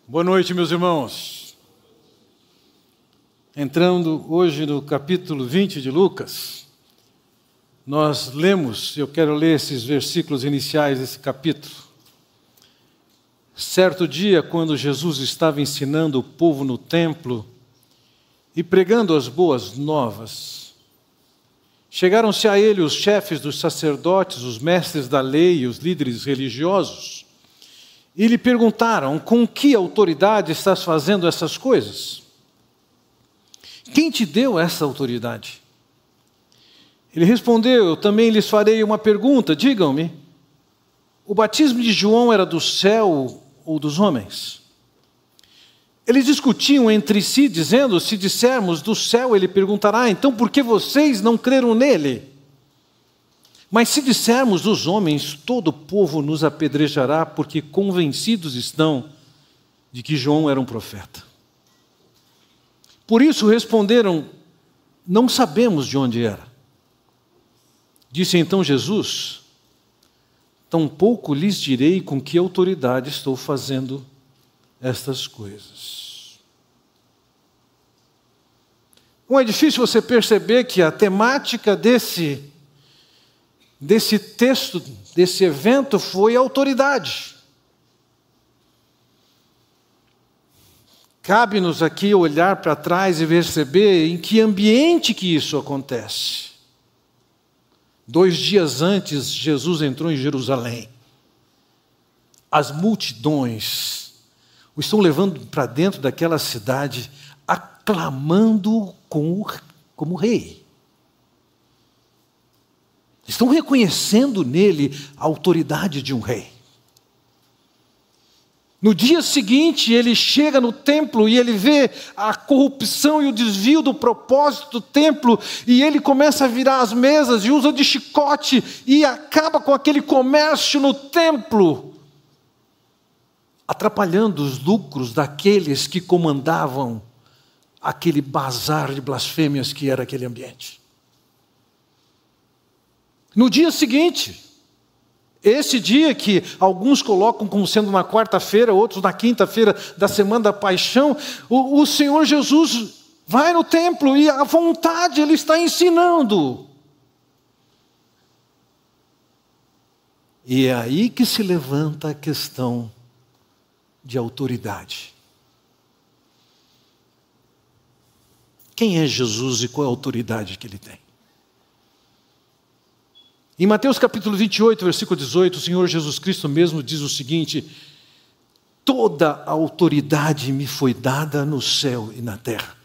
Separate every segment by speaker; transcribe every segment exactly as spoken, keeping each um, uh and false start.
Speaker 1: Boa noite, meus irmãos. Entrando hoje no capítulo vinte de Lucas, nós lemos, eu quero ler esses versículos iniciais desse capítulo. Certo dia, quando Jesus estava ensinando o povo no templo e pregando as boas novas, chegaram-se a ele os chefes dos sacerdotes, os mestres da lei e os líderes religiosos, e lhe perguntaram: com que autoridade estás fazendo essas coisas? Quem te deu essa autoridade? Ele respondeu: eu também lhes farei uma pergunta, digam-me, o batismo de João era do céu ou dos homens? Eles discutiam entre si, dizendo: se dissermos do céu, ele perguntará, então por que vocês não creram nele? Mas se dissermos dos homens, todo o povo nos apedrejará, porque convencidos estão de que João era um profeta. Por isso responderam: não sabemos de onde era. Disse então Jesus: tampouco lhes direi com que autoridade estou fazendo estas coisas. Não é difícil você perceber que a temática desse desse texto, desse evento, foi autoridade. Cabe-nos aqui olhar para trás e perceber em que ambiente que isso acontece. Dois dias antes, Jesus entrou em Jerusalém. As multidões o estão levando para dentro daquela cidade, aclamando como, como rei. Estão reconhecendo nele a autoridade de um rei. No dia seguinte, ele chega no templo e ele vê a corrupção e o desvio do propósito do templo, e ele começa a virar as mesas e usa de chicote e acaba com aquele comércio no templo, atrapalhando os lucros daqueles que comandavam aquele bazar de blasfêmias que era aquele ambiente. No dia seguinte, esse dia que alguns colocam como sendo na quarta-feira, outros na quinta-feira da semana da paixão, o, o Senhor Jesus vai no templo e à vontade ele está ensinando. E é aí que se levanta a questão de autoridade. Quem é Jesus e qual é a autoridade que ele tem? Em Mateus capítulo vinte e oito, versículo dezoito, o Senhor Jesus Cristo mesmo diz o seguinte: toda a autoridade me foi dada no céu e na terra.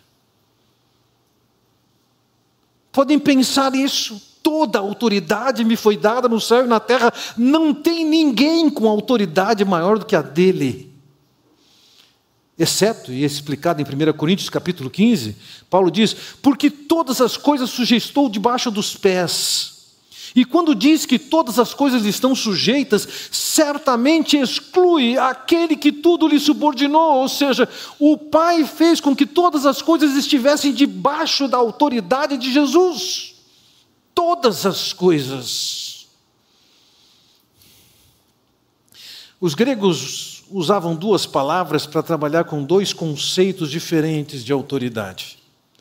Speaker 1: Podem pensar isso? Toda a autoridade me foi dada no céu e na terra. Não tem ninguém com autoridade maior do que a dele. Exceto, e é explicado em primeira Coríntios capítulo quinze, Paulo diz: porque todas as coisas sujeitou debaixo dos pés. E quando diz que todas as coisas lhe estão sujeitas, certamente exclui aquele que tudo lhe subordinou, ou seja, o Pai fez com que todas as coisas estivessem debaixo da autoridade de Jesus. Todas as coisas. Os gregos usavam duas palavras para trabalhar com dois conceitos diferentes de autoridade.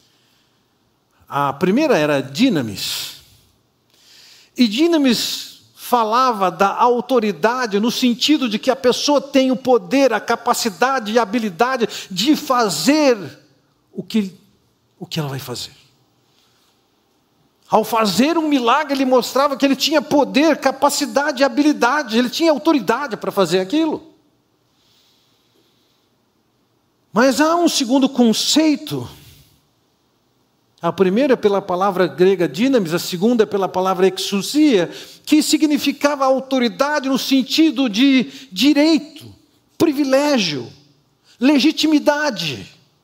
Speaker 1: A primeira era dinamis. E dinamis falava da autoridade no sentido de que a pessoa tem o poder, a capacidade e a habilidade de fazer o que, o que ela vai fazer. Ao fazer um milagre, ele mostrava que ele tinha poder, capacidade e habilidade, ele tinha autoridade para fazer aquilo. Mas há um segundo conceito. A primeira é pela palavra grega dinamis, a segunda é pela palavra exousia, que significava autoridade no sentido de direito, privilégio, legitimidade.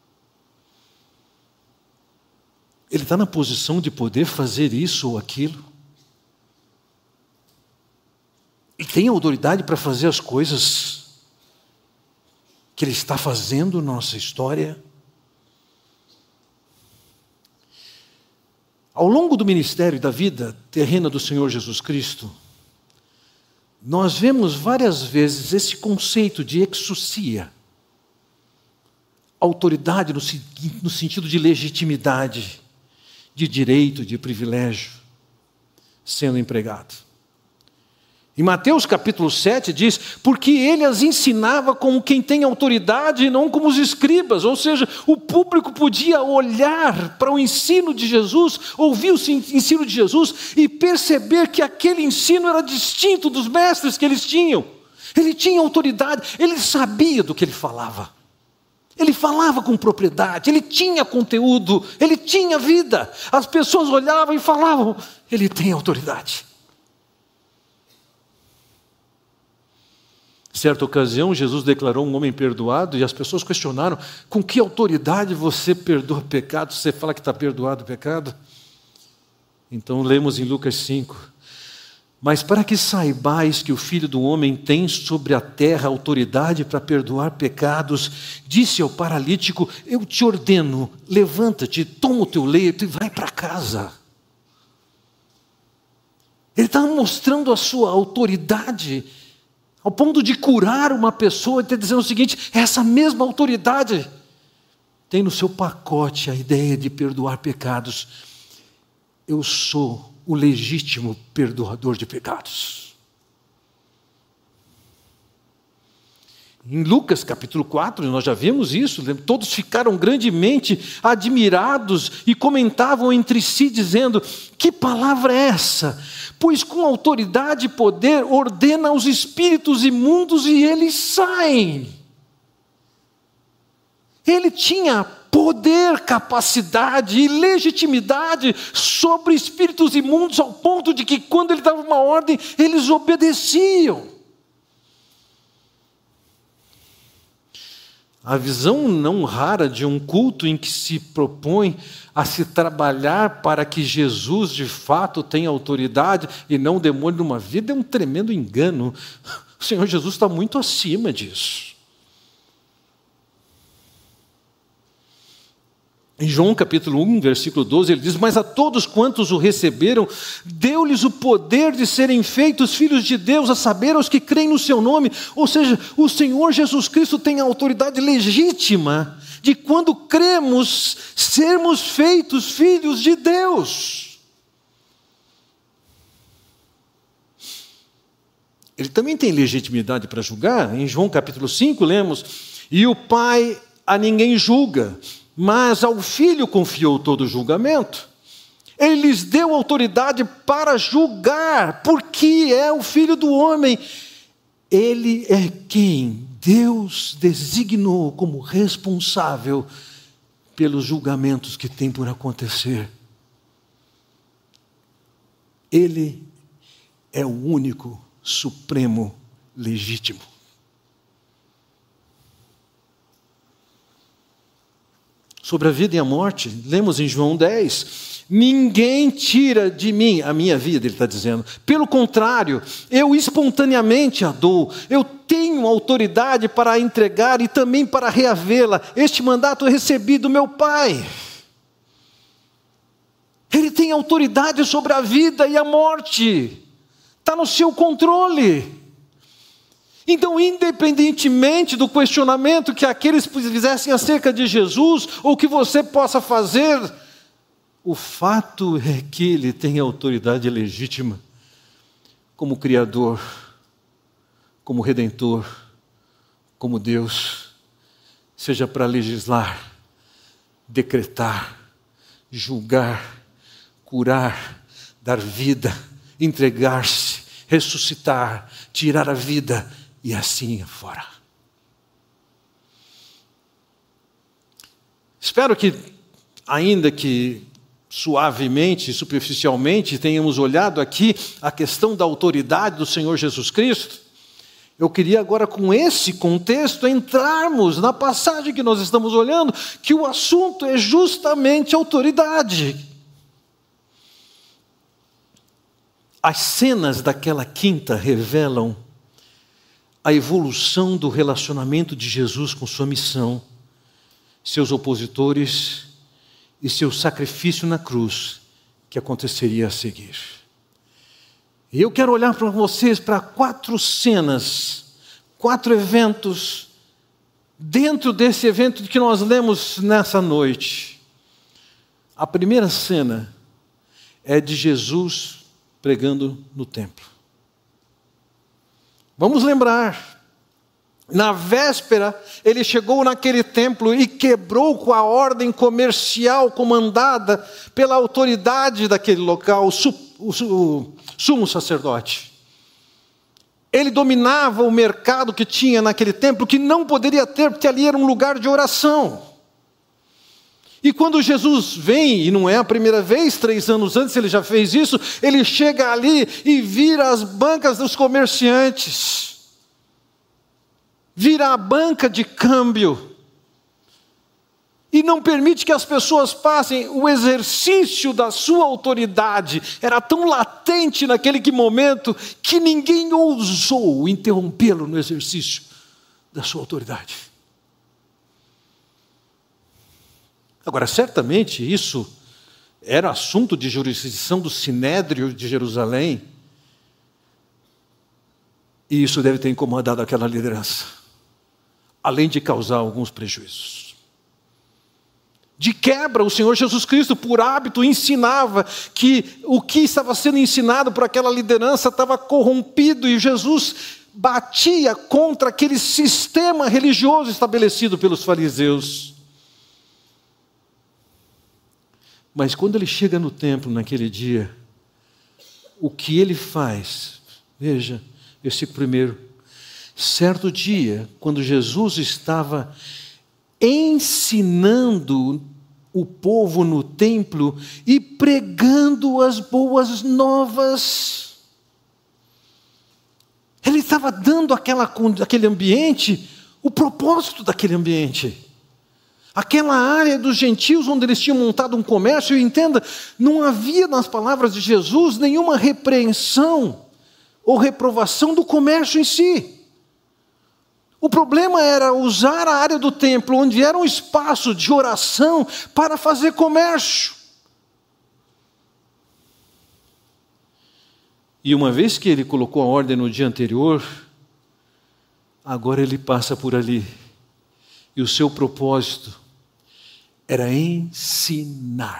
Speaker 1: Ele está na posição de poder fazer isso ou aquilo. Ele tem autoridade para fazer as coisas que ele está fazendo na nossa história. Ao longo do ministério e da vida terrena do Senhor Jesus Cristo, nós vemos várias vezes esse conceito de exousia, autoridade no, no sentido de legitimidade, de direito, de privilégio, sendo empregado. Em Mateus capítulo sete diz, porque ele as ensinava como quem tem autoridade e não como os escribas, ou seja, o público podia olhar para o ensino de Jesus, ouvir o ensino de Jesus e perceber que aquele ensino era distinto dos mestres que eles tinham. Ele tinha autoridade, ele sabia do que ele falava. Ele falava com propriedade, ele tinha conteúdo, ele tinha vida. As pessoas olhavam e falavam, ele tem autoridade. Certa ocasião, Jesus declarou um homem perdoado e as pessoas questionaram, com que autoridade você perdoa pecado? Você fala que está perdoado o pecado? Então lemos em Lucas cinco, mas para que saibais que o Filho do Homem tem sobre a terra autoridade para perdoar pecados, disse ao paralítico, eu te ordeno, levanta-te, toma o teu leito e vai para casa. Ele está mostrando a sua autoridade, ao ponto de curar uma pessoa, e está dizendo o seguinte, essa mesma autoridade tem no seu pacote a ideia de perdoar pecados. Eu sou o legítimo perdoador de pecados. Em Lucas capítulo quatro, nós já vimos isso, todos ficaram grandemente admirados e comentavam entre si, dizendo, que palavra é essa? Pois com autoridade e poder ordena aos espíritos imundos e eles saem. Ele tinha poder, capacidade e legitimidade sobre espíritos imundos ao ponto de que quando ele dava uma ordem, eles obedeciam. A visão não rara de um culto em que se propõe a se trabalhar para que Jesus de fato tenha autoridade e não o demônio numa vida é um tremendo engano. O Senhor Jesus está muito acima disso. Em João capítulo um, versículo doze, ele diz, mas a todos quantos o receberam, deu-lhes o poder de serem feitos filhos de Deus, a saber, aos que creem no seu nome. Ou seja, o Senhor Jesus Cristo tem a autoridade legítima de quando cremos, sermos feitos filhos de Deus. Ele também tem legitimidade para julgar. Em João capítulo cinco, lemos, e o Pai a ninguém julga, mas ao Filho confiou todo o julgamento. Ele lhes deu autoridade para julgar, porque é o Filho do Homem. Ele é quem Deus designou como responsável pelos julgamentos que tem por acontecer. Ele é o único, supremo, legítimo. Sobre a vida e a morte, lemos em João dez, ninguém tira de mim a minha vida, ele está dizendo. Pelo contrário, eu espontaneamente a dou. Eu tenho autoridade para a entregar e também para reavê-la. Este mandato eu recebi do meu Pai. Ele tem autoridade sobre a vida e a morte. Está no seu controle. Então, independentemente do questionamento que aqueles fizessem acerca de Jesus, ou que você possa fazer, o fato é que Ele tem autoridade legítima, como Criador, como Redentor, como Deus, seja para legislar, decretar, julgar, curar, dar vida, entregar-se, ressuscitar, tirar a vida, e assim fora. Espero que, ainda que suavemente, superficialmente, tenhamos olhado aqui a questão da autoridade do Senhor Jesus Cristo. Eu queria agora, com esse contexto, entrarmos na passagem que nós estamos olhando, que o assunto é justamente autoridade. As cenas daquela quinta revelam a evolução do relacionamento de Jesus com sua missão, seus opositores e seu sacrifício na cruz que aconteceria a seguir. E eu quero olhar para vocês para quatro cenas, quatro eventos dentro desse evento que nós lemos nessa noite, a primeira cena é de Jesus pregando no templo. Vamos lembrar, na véspera, ele chegou naquele templo e quebrou com a ordem comercial comandada pela autoridade daquele local, o, su, o, o sumo sacerdote. Ele dominava o mercado que tinha naquele templo, que não poderia ter, porque ali era um lugar de oração. E quando Jesus vem, e não é a primeira vez, três anos antes ele já fez isso, ele chega ali e vira as bancas dos comerciantes. Vira a banca de câmbio e não permite que as pessoas passem. O exercício da sua autoridade era tão latente naquele momento que ninguém ousou interrompê-lo no exercício da sua autoridade. Agora, certamente isso era assunto de jurisdição do Sinédrio de Jerusalém, e isso deve ter incomodado aquela liderança, além de causar alguns prejuízos. De quebra, o Senhor Jesus Cristo, por hábito, ensinava que o que estava sendo ensinado por aquela liderança estava corrompido, e Jesus batia contra aquele sistema religioso estabelecido pelos fariseus. Mas quando ele chega no templo naquele dia, o que ele faz? Veja, versículo primeiro. Certo dia, quando Jesus estava ensinando o povo no templo e pregando as boas novas, ele estava dando àquela, àquele ambiente o propósito daquele ambiente. Aquela área dos gentios onde eles tinham montado um comércio, e entenda, não havia nas palavras de Jesus nenhuma repreensão ou reprovação do comércio em si. O problema era usar a área do templo, onde era um espaço de oração, para fazer comércio. E uma vez que ele colocou a ordem no dia anterior, agora ele passa por ali. E o seu propósito era ensinar.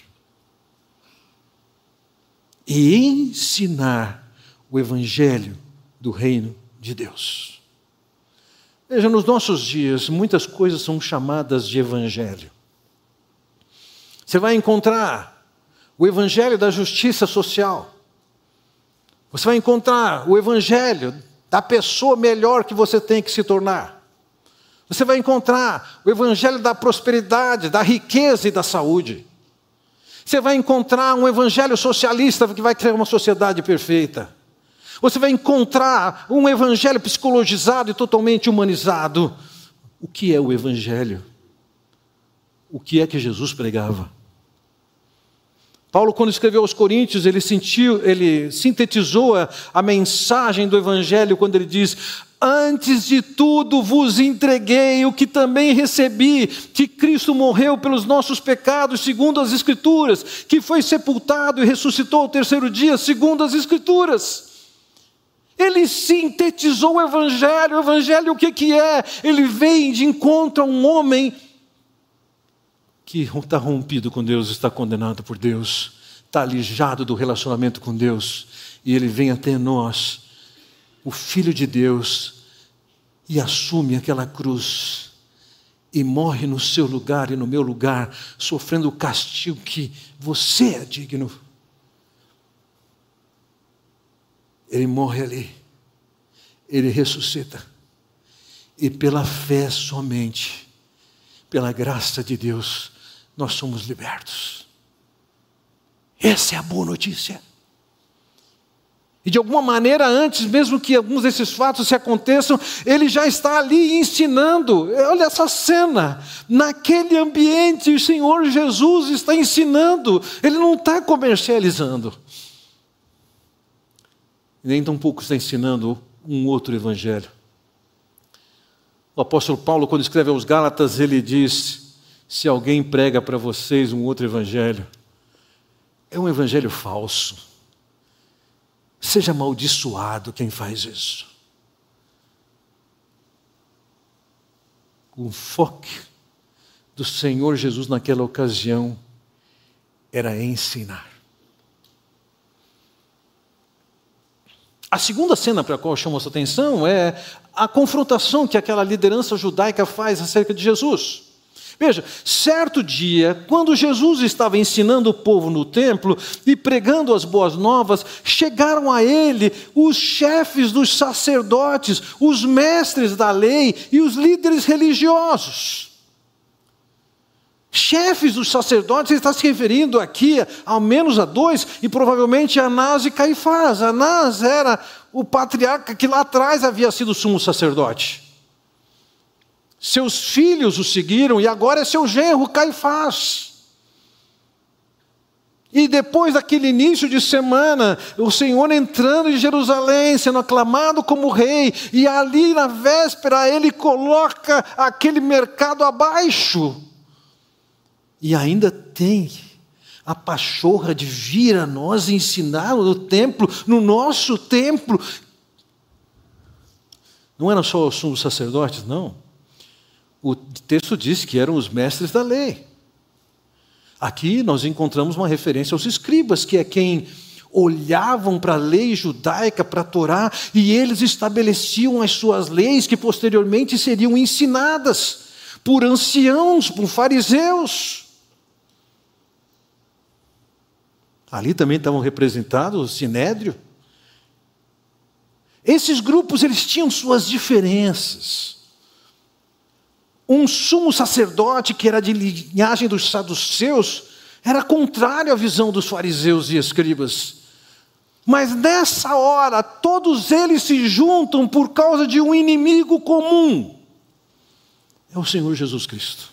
Speaker 1: E ensinar o Evangelho do Reino de Deus. Veja, nos nossos dias, muitas coisas são chamadas de Evangelho. Você vai encontrar o Evangelho da justiça social. Você vai encontrar o Evangelho da pessoa melhor que você tem que se tornar. Você vai encontrar o Evangelho da prosperidade, da riqueza e da saúde. Você vai encontrar um Evangelho socialista que vai criar uma sociedade perfeita. Você vai encontrar um Evangelho psicologizado e totalmente humanizado. O que é o Evangelho? O que é que Jesus pregava? Paulo, quando escreveu aos Coríntios, ele, sentiu, ele sintetizou a, a mensagem do Evangelho quando ele diz: antes de tudo vos entreguei o que também recebi, que Cristo morreu pelos nossos pecados, segundo as Escrituras, que foi sepultado e ressuscitou ao terceiro dia, segundo as Escrituras. Ele sintetizou o Evangelho. O Evangelho o que, que é? Ele vem de encontro a um homem que está rompido com Deus, está condenado por Deus, está alijado do relacionamento com Deus, e ele vem até nós, o Filho de Deus, e assume aquela cruz, e morre no seu lugar e no meu lugar, sofrendo o castigo que você é digno. Ele morre ali, ele ressuscita, e pela fé somente, pela graça de Deus, nós somos libertos. Essa é a boa notícia. E de alguma maneira, antes mesmo que alguns desses fatos se aconteçam, ele já está ali ensinando. Olha essa cena, naquele ambiente o Senhor Jesus está ensinando, ele não está comercializando. Nem tampouco está ensinando um outro evangelho. O apóstolo Paulo, quando escreve aos Gálatas, ele diz: se alguém prega para vocês um outro evangelho, é um evangelho falso. Seja amaldiçoado quem faz isso. O foco do Senhor Jesus naquela ocasião era ensinar. A segunda cena para a qual eu chamo a sua atenção é a confrontação que aquela liderança judaica faz acerca de Jesus. Veja, certo dia, quando Jesus estava ensinando o povo no templo e pregando as boas novas, chegaram a ele os chefes dos sacerdotes, os mestres da lei e os líderes religiosos. Chefes dos sacerdotes, ele está se referindo aqui ao menos a dois, e provavelmente a Anás e Caifás. Anás era o patriarca que lá atrás havia sido sumo sacerdote. Seus filhos o seguiram e agora é seu genro Caifás. E depois daquele início de semana, o Senhor entrando em Jerusalém, sendo aclamado como rei, e ali na véspera ele coloca aquele mercado abaixo. E ainda tem a pachorra de vir a nós ensinar no templo, no nosso templo. Não eram só os sumos sacerdotes, não. O texto diz que eram os mestres da lei. Aqui nós encontramos uma referência aos escribas, que é quem olhavam para a lei judaica, para a Torá, e eles estabeleciam as suas leis que posteriormente seriam ensinadas por anciãos, por fariseus. Ali também estavam representados o Sinédrio. Esses grupos, eles tinham suas diferenças. Um sumo sacerdote, que era de linhagem dos saduceus, era contrário à visão dos fariseus e escribas. Mas nessa hora, todos eles se juntam por causa de um inimigo comum. É o Senhor Jesus Cristo.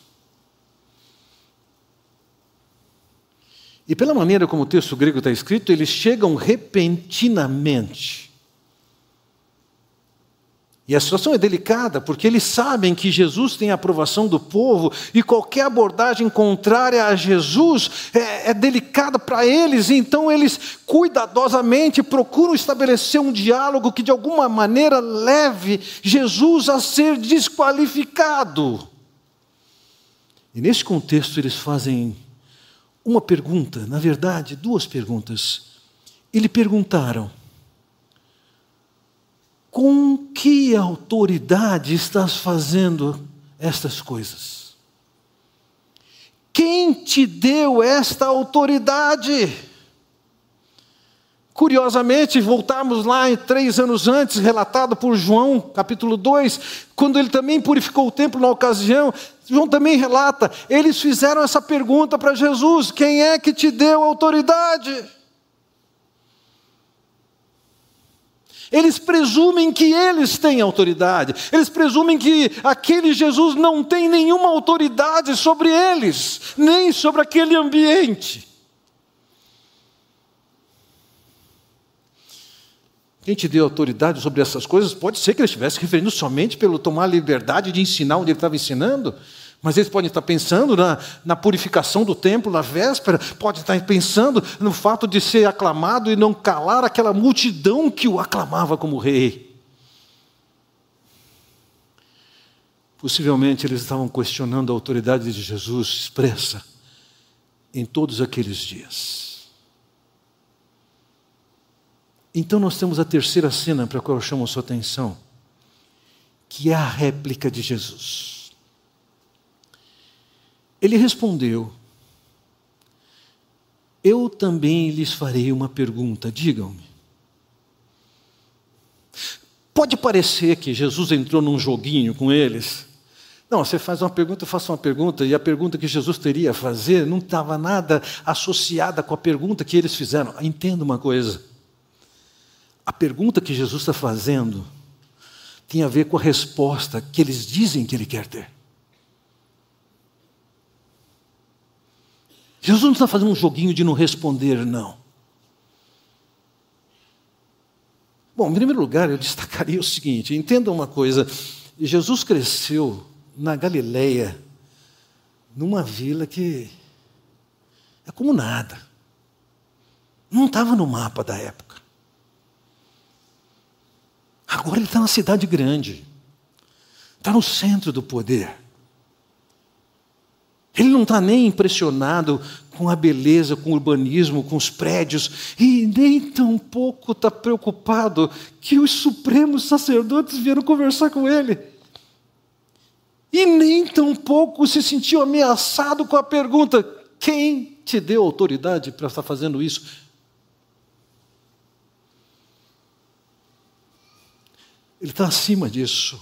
Speaker 1: E pela maneira como o texto grego está escrito, eles chegam repentinamente. E a situação é delicada, porque eles sabem que Jesus tem a aprovação do povo, e qualquer abordagem contrária a Jesus é, é delicada para eles, então eles cuidadosamente procuram estabelecer um diálogo que de alguma maneira leve Jesus a ser desqualificado. E nesse contexto eles fazem uma pergunta, na verdade, duas perguntas. Eles perguntaram: com que autoridade estás fazendo estas coisas? Quem te deu esta autoridade? Curiosamente, voltarmos lá em três anos antes, relatado por João, capítulo dois, quando ele também purificou o templo na ocasião, João também relata, eles fizeram essa pergunta para Jesus: quem é que te deu autoridade? Eles presumem que eles têm autoridade, eles presumem que aquele Jesus não tem nenhuma autoridade sobre eles, nem sobre aquele ambiente. Quem te deu autoridade sobre essas coisas? Pode ser que ele estivesse referindo somente pelo tomar a liberdade de ensinar onde ele estava ensinando, mas eles podem estar pensando na, na purificação do templo na véspera, pode estar pensando no fato de ser aclamado e não calar aquela multidão que o aclamava como rei. Possivelmente eles estavam questionando a autoridade de Jesus expressa em todos aqueles dias. Então nós temos a terceira cena para a qual eu chamo a sua atenção, que é a réplica de Jesus. Ele respondeu: eu também lhes farei uma pergunta, digam-me. Pode parecer que Jesus entrou num joguinho com eles. Não, você faz uma pergunta, eu faço uma pergunta, e a pergunta que Jesus teria a fazer não estava nada associada com a pergunta que eles fizeram. Entenda uma coisa. A pergunta que Jesus está fazendo tem a ver com a resposta que eles dizem que ele quer ter. Jesus não está fazendo um joguinho de não responder, não. Bom, em primeiro lugar, eu destacaria o seguinte: entenda uma coisa, Jesus cresceu na Galileia, numa vila que é como nada. Não estava no mapa da época. Agora ele está na cidade grande, está no centro do poder. Ele não está nem impressionado com a beleza, com o urbanismo, com os prédios, e nem tampouco está preocupado que os supremos sacerdotes vieram conversar com ele. E nem tampouco se sentiu ameaçado com a pergunta: quem te deu autoridade para estar fazendo isso? Ele está acima disso.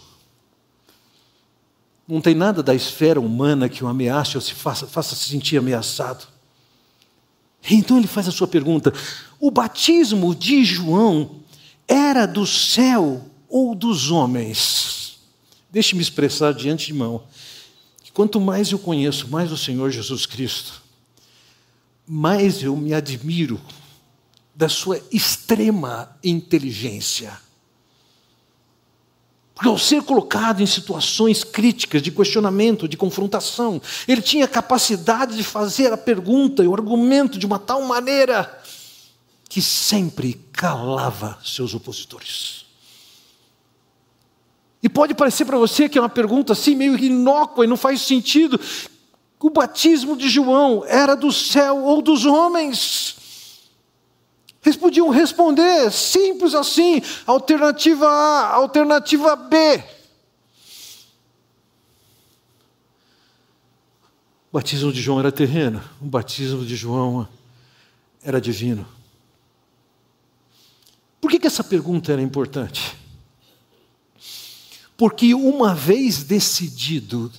Speaker 1: Não tem nada da esfera humana que o ameace ou se faça, faça se sentir ameaçado. Então ele faz a sua pergunta: o batismo de João era do céu ou dos homens? Deixe-me expressar de antemão que quanto mais eu conheço mais o Senhor Jesus Cristo, mais eu me admiro da sua extrema inteligência. Porque ao ser colocado em situações críticas, de questionamento, de confrontação, ele tinha a capacidade de fazer a pergunta e o argumento de uma tal maneira que sempre calava seus opositores. E pode parecer para você que é uma pergunta assim meio inócua e não faz sentido. O batismo de João era do céu ou dos homens? Eles podiam responder, simples assim, alternativa A, alternativa B. O batismo de João era terreno, o batismo de João era divino. Por que que essa pergunta era importante? Porque uma vez decidido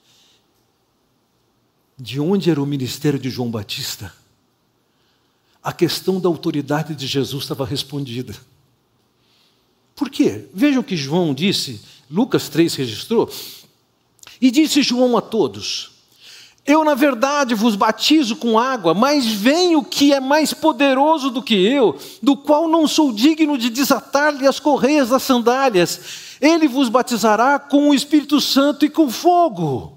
Speaker 1: de onde era o ministério de João Batista, a questão da autoridade de Jesus estava respondida. Por quê? Vejam o que João disse, Lucas três registrou. E disse João a todos: eu na verdade vos batizo com água, mas vem o que é mais poderoso do que eu, do qual não sou digno de desatar-lhe as correias das sandálias. Ele vos batizará com o Espírito Santo e com fogo.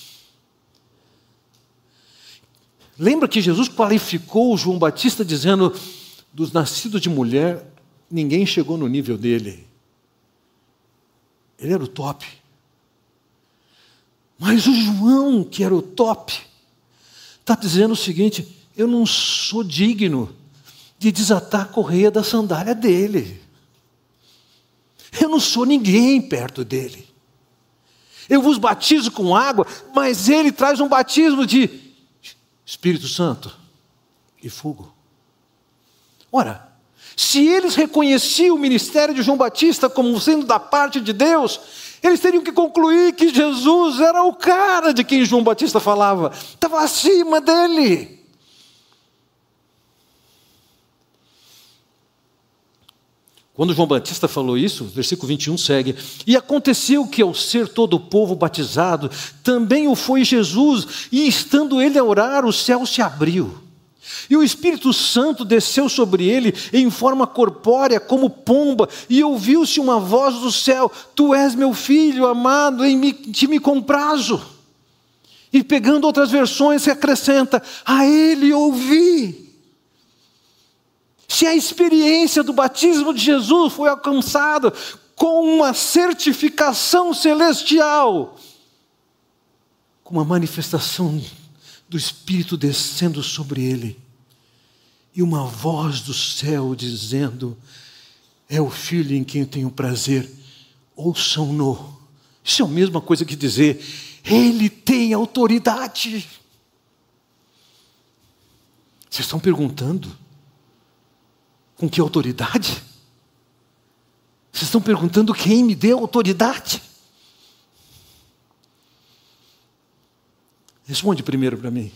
Speaker 1: Lembra que Jesus qualificou João Batista dizendo: dos nascidos de mulher, ninguém chegou no nível dele. Ele era o top. Mas o João, que era o top, está dizendo o seguinte: eu não sou digno de desatar a correia da sandália dele. Eu não sou ninguém perto dele. Eu vos batizo com água, mas ele traz um batismo de Espírito Santo e fogo. Ora, se eles reconheciam o ministério de João Batista como sendo da parte de Deus, eles teriam que concluir que Jesus era o cara de quem João Batista falava, estava acima dele. Quando João Batista falou isso, versículo vinte e um segue: e aconteceu que ao ser todo o povo batizado, também o foi Jesus, e estando ele a orar, o céu se abriu. E o Espírito Santo desceu sobre ele em forma corpórea como pomba, e ouviu-se uma voz do céu: tu és meu filho amado, em ti me comprazo. E pegando outras versões, se acrescenta: a ele ouvi. Se a experiência do batismo de Jesus foi alcançada com uma certificação celestial, com uma manifestação do Espírito descendo sobre ele, e uma voz do céu dizendo: é o Filho em quem eu tenho prazer, ouçam-no. Isso é a mesma coisa que dizer: ele tem autoridade. Vocês estão perguntando? Com que autoridade? Vocês estão perguntando quem me deu autoridade? Responde primeiro para mim.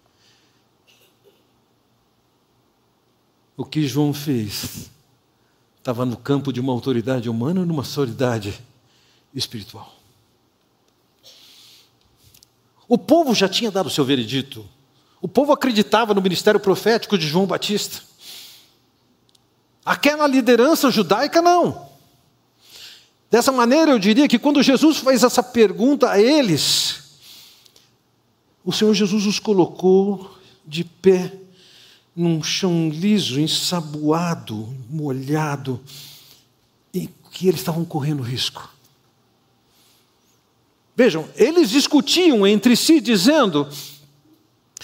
Speaker 1: O que João fez estava no campo de uma autoridade humana ou numa autoridade espiritual? O povo já tinha dado o seu veredito. O povo acreditava no ministério profético de João Batista. Aquela liderança judaica não. Dessa maneira eu diria que quando Jesus fez essa pergunta a eles, o Senhor Jesus os colocou de pé num chão liso, ensaboado, molhado, em que eles estavam correndo risco. Vejam, eles discutiam entre si dizendo: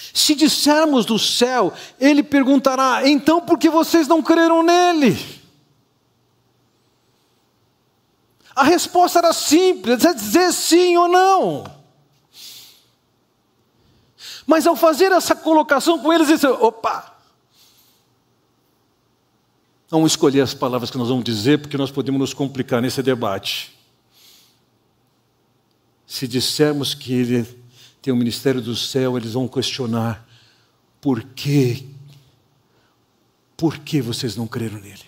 Speaker 1: Se dissermos do céu, ele perguntará: então por que vocês não creram nele? A resposta era simples, é dizer sim ou não. Mas ao fazer essa colocação com eles, eles disseram: opa! Vamos escolher as palavras que nós vamos dizer, porque nós podemos nos complicar nesse debate. Se dissermos que ele tem o ministério do céu, eles vão questionar: por quê? Por que vocês não creram nele?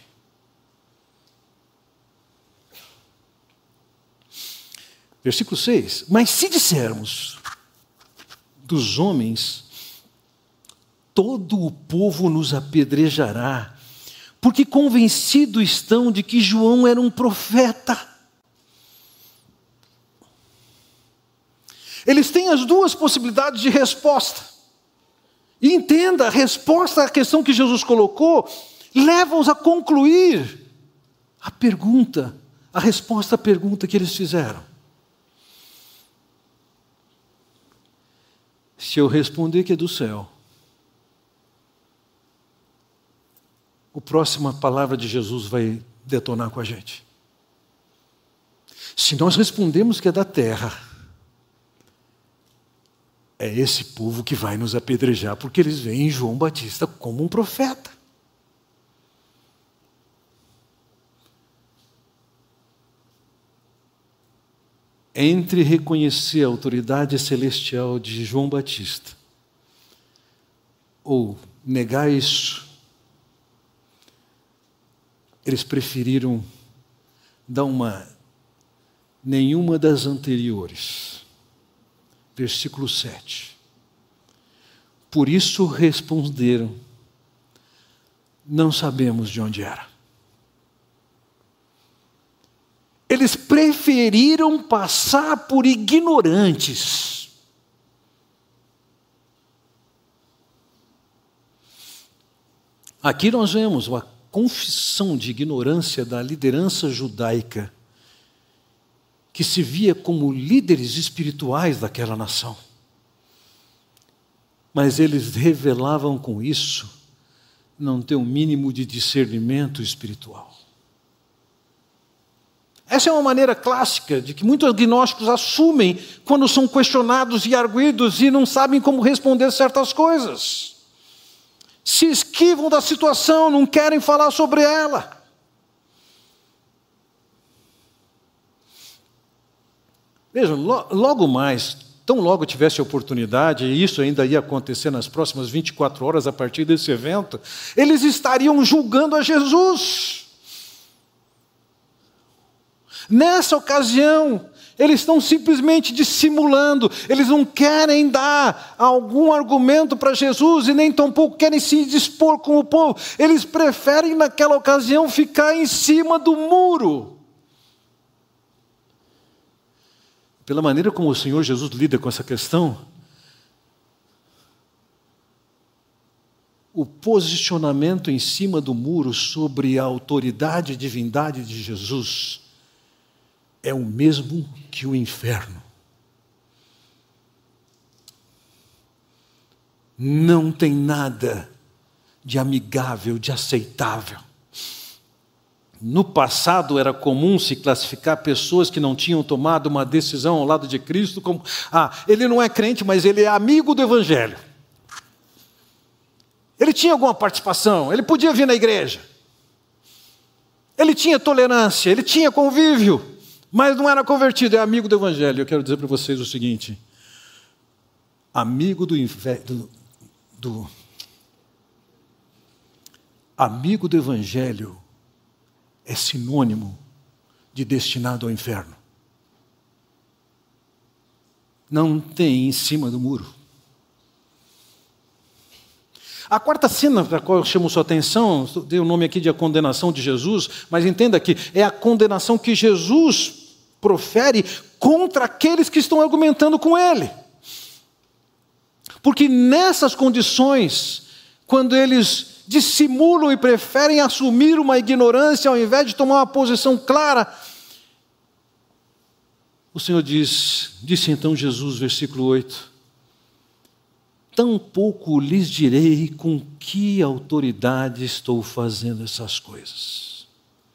Speaker 1: Versículo seis. Mas se dissermos dos homens, todo o povo nos apedrejará, porque convencidos estão de que João era um profeta. Eles têm as duas possibilidades de resposta. E entenda, a resposta à questão que Jesus colocou leva-os a concluir a pergunta, a resposta à pergunta que eles fizeram. Se eu responder que é do céu, a próxima palavra de Jesus vai detonar com a gente. Se nós respondemos que é da terra, é esse povo que vai nos apedrejar, porque eles veem João Batista como um profeta. Entre reconhecer a autoridade celestial de João Batista ou negar isso, eles preferiram dar uma nenhuma das anteriores. Versículo sete. Por isso responderam: não sabemos de onde era. Eles preferiram passar por ignorantes. Aqui nós vemos a confissão de ignorância da liderança judaica, que se via como líderes espirituais daquela nação. Mas eles revelavam com isso não ter um mínimo de discernimento espiritual. Essa é uma maneira clássica de que muitos agnósticos assumem quando são questionados e arguidos e não sabem como responder certas coisas. Se esquivam da situação, não querem falar sobre ela. Vejam, logo mais, tão logo tivesse oportunidade, e isso ainda ia acontecer nas próximas vinte e quatro horas a partir desse evento, eles estariam julgando a Jesus. Nessa ocasião, eles estão simplesmente dissimulando, eles não querem dar algum argumento para Jesus e nem tampouco querem se dispor com o povo. Eles preferem naquela ocasião ficar em cima do muro. Pela maneira como o Senhor Jesus lida com essa questão, o posicionamento em cima do muro sobre a autoridade e divindade de Jesus é o mesmo que o inferno. Não tem nada de amigável, de aceitável. No passado era comum se classificar pessoas que não tinham tomado uma decisão ao lado de Cristo como: ah, ele não é crente, mas ele é amigo do Evangelho. Ele tinha alguma participação, ele podia vir na igreja. Ele tinha tolerância, ele tinha convívio. Mas não era convertido, é amigo do Evangelho. Eu quero dizer para vocês o seguinte: amigo do, do, do amigo do Evangelho é sinônimo de destinado ao inferno. Não tem em cima do muro. A quarta cena para a qual eu chamo sua atenção, dei o nome aqui de a condenação de Jesus, mas entenda que é a condenação que Jesus profere contra aqueles que estão argumentando com ele. Porque nessas condições, quando eles dissimulam e preferem assumir uma ignorância ao invés de tomar uma posição clara, o Senhor diz, disse então Jesus, versículo oito, tampouco lhes direi com que autoridade estou fazendo essas coisas.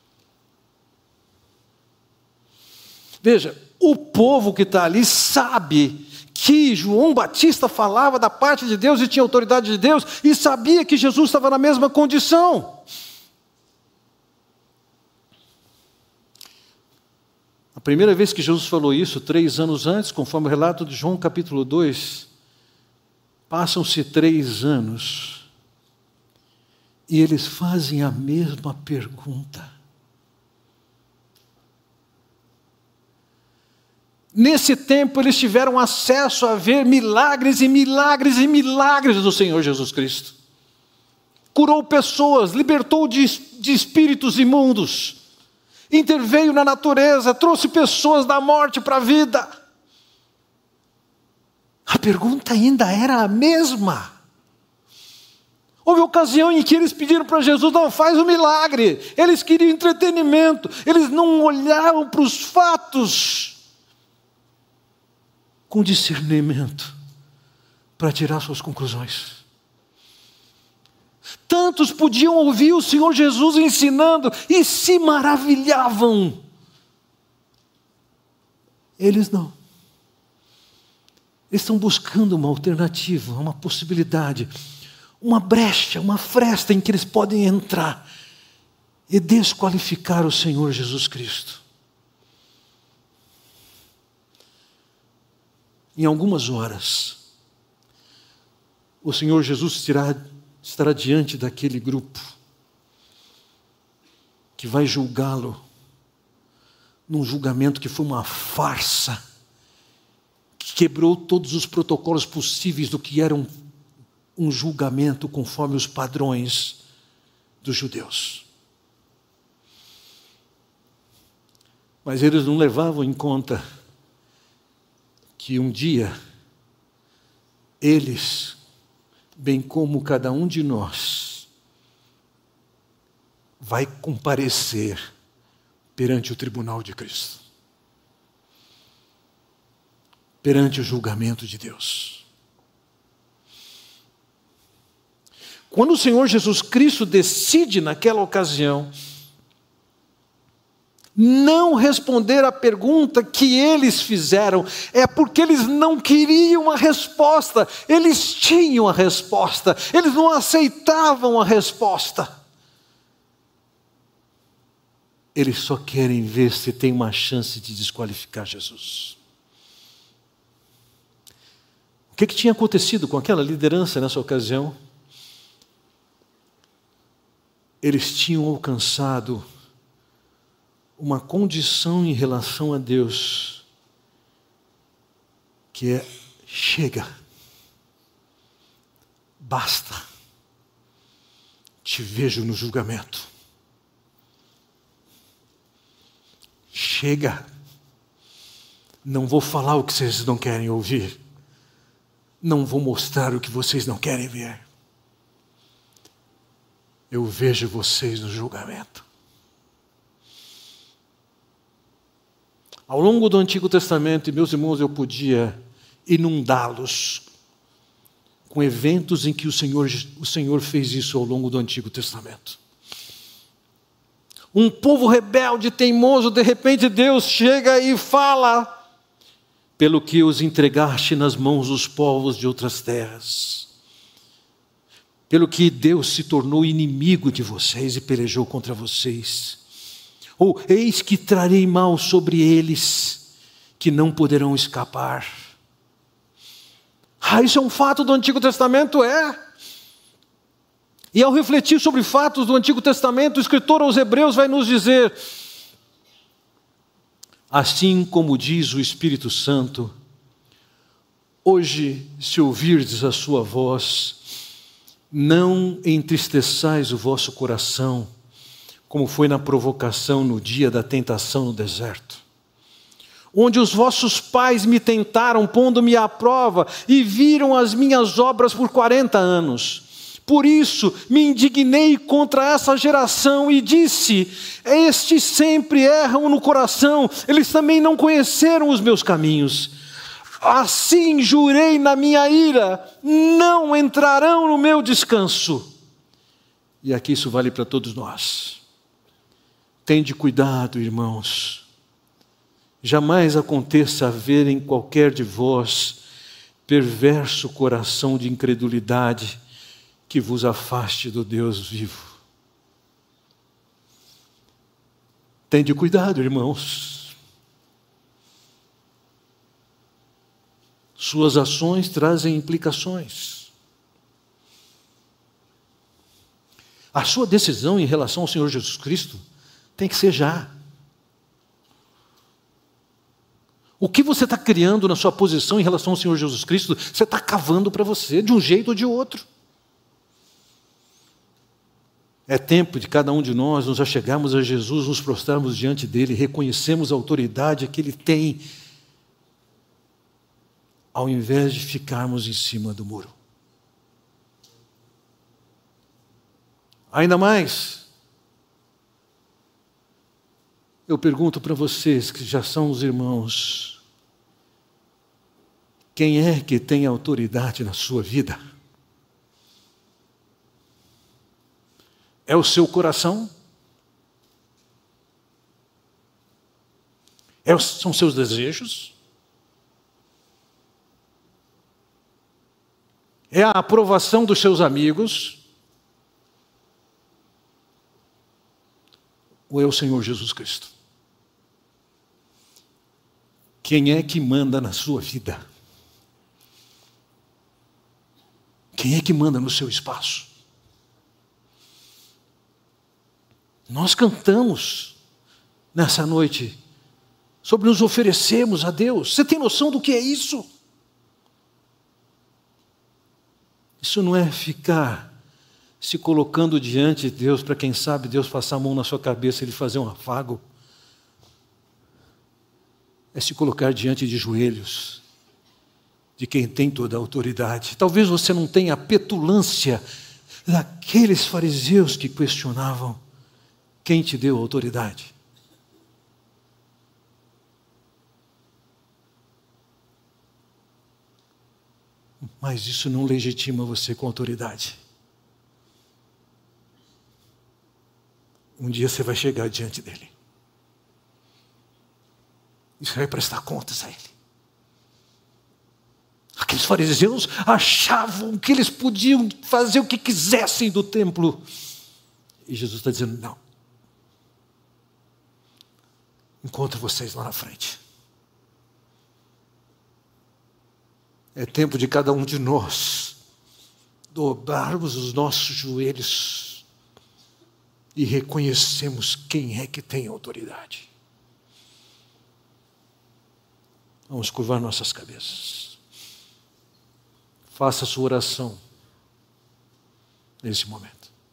Speaker 1: Veja, o povo que está ali sabe que João Batista falava da parte de Deus e tinha autoridade de Deus, e sabia que Jesus estava na mesma condição. A primeira vez que Jesus falou isso, três anos antes, conforme o relato de João capítulo dois, passam-se três anos, e eles fazem a mesma pergunta. Nesse tempo eles tiveram acesso a ver milagres e milagres e milagres do Senhor Jesus Cristo. Curou pessoas, libertou de, de espíritos imundos, interveio na natureza, trouxe pessoas da morte para a vida. A pergunta ainda era a mesma. Houve ocasião em que eles pediram para Jesus, não, faz um milagre. Eles queriam entretenimento, eles não olhavam para os fatos com discernimento para tirar suas conclusões. Tantos podiam ouvir o Senhor Jesus ensinando e se maravilhavam. Eles não. Eles estão buscando uma alternativa, uma possibilidade, uma brecha, uma fresta em que eles podem entrar e desqualificar o Senhor Jesus Cristo. Em algumas horas, o Senhor Jesus estará, estará diante daquele grupo que vai julgá-lo num julgamento que foi uma farsa, que quebrou todos os protocolos possíveis do que era um, um julgamento conforme os padrões dos judeus. Mas eles não levavam em conta que um dia, eles, bem como cada um de nós, vai comparecer perante o tribunal de Cristo, perante o julgamento de Deus. Quando o Senhor Jesus Cristo decide naquela ocasião não responder à pergunta que eles fizeram, é porque eles não queriam a resposta, eles tinham a resposta, eles não aceitavam a resposta. Eles só querem ver se tem uma chance de desqualificar Jesus. O que, que tinha acontecido com aquela liderança nessa ocasião? Eles tinham alcançado uma condição em relação a Deus, que é, chega, basta, te vejo no julgamento. Chega, não vou falar o que vocês não querem ouvir, não vou mostrar o que vocês não querem ver. Eu vejo vocês no julgamento. Ao longo do Antigo Testamento, e meus irmãos, eu podia inundá-los com eventos em que o Senhor, o Senhor fez isso ao longo do Antigo Testamento. Um povo rebelde, teimoso, de repente Deus chega e fala: pelo que os entregaste nas mãos dos povos de outras terras, pelo que Deus se tornou inimigo de vocês e pelejou contra vocês. Ou, eis que trarei mal sobre eles, que não poderão escapar. Ah, isso é um fato do Antigo Testamento? É. E ao refletir sobre fatos do Antigo Testamento, o escritor aos Hebreus vai nos dizer: assim como diz o Espírito Santo, hoje, se ouvirdes a sua voz, não entristeçais o vosso coração, como foi na provocação no dia da tentação no deserto, onde os vossos pais me tentaram, pondo-me à prova, e viram as minhas obras por quarenta anos. Por isso me indignei contra essa geração e disse: estes sempre erram no coração, eles também não conheceram os meus caminhos. Assim jurei na minha ira, não entrarão no meu descanso. E aqui isso vale para todos nós. Tende cuidado, irmãos. Jamais aconteça haver em qualquer de vós perverso coração de incredulidade que vos afaste do Deus vivo. Tende cuidado, irmãos. Suas ações trazem implicações. A sua decisão em relação ao Senhor Jesus Cristo tem que ser já. O que você está criando na sua posição em relação ao Senhor Jesus Cristo, você está cavando para você, de um jeito ou de outro. É tempo de cada um de nós nos achegarmos a Jesus, nos prostrarmos diante dele, reconhecemos a autoridade que ele tem, ao invés de ficarmos em cima do muro. Ainda mais, eu pergunto para vocês que já são os irmãos, quem é que tem autoridade na sua vida? É o seu coração? É, são seus desejos? É a aprovação dos seus amigos? Ou é o Senhor Jesus Cristo? Quem é que manda na sua vida? Quem é que manda no seu espaço? Nós cantamos nessa noite sobre nos oferecermos a Deus. Você tem noção do que é isso? Isso não é ficar se colocando diante de Deus para, quem sabe, Deus passar a mão na sua cabeça e Ele fazer um afago. É se colocar diante de joelhos de quem tem toda a autoridade. Talvez você não tenha a petulância daqueles fariseus que questionavam quem te deu a autoridade. Mas isso não legitima você com autoridade. Um dia você vai chegar diante dele. E você vai prestar contas a ele. Aqueles fariseus achavam que eles podiam fazer o que quisessem do templo. E Jesus está dizendo, não. Encontro vocês lá na frente. É tempo de cada um de nós dobrarmos os nossos joelhos e reconhecermos quem é que tem autoridade. Vamos curvar nossas cabeças. Faça a sua oração nesse momento.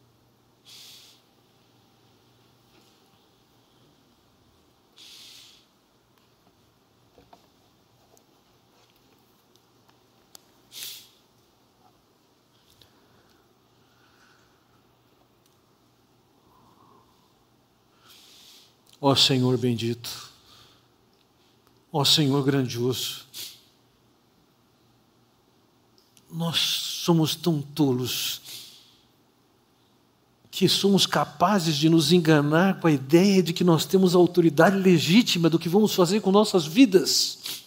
Speaker 1: Ó Senhor bendito, ó Senhor grandioso, nós somos tão tolos que somos capazes de nos enganar com a ideia de que nós temos a autoridade legítima do que vamos fazer com nossas vidas.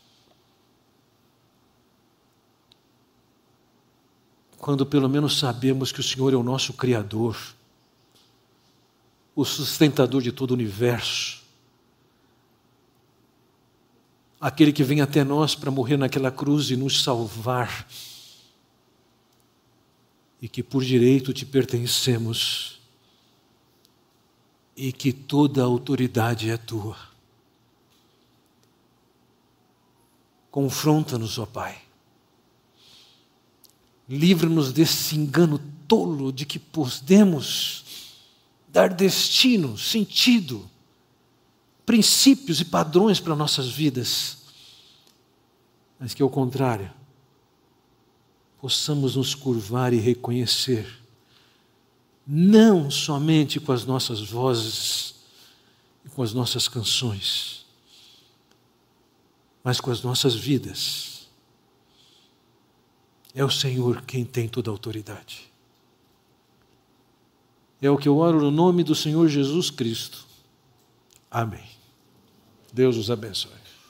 Speaker 1: Quando pelo menos sabemos que o Senhor é o nosso Criador, o sustentador de todo o universo, aquele que vem até nós para morrer naquela cruz e nos salvar, e que por direito te pertencemos, e que toda a autoridade é tua. Confronta-nos, ó Pai. Livra-nos desse engano tolo de que podemos dar destino, sentido, princípios e padrões para nossas vidas, mas que ao contrário, possamos nos curvar e reconhecer, não somente com as nossas vozes e com as nossas canções, mas com as nossas vidas. É o Senhor quem tem toda a autoridade. É o que eu oro no nome do Senhor Jesus Cristo. Amém. Deus os abençoe.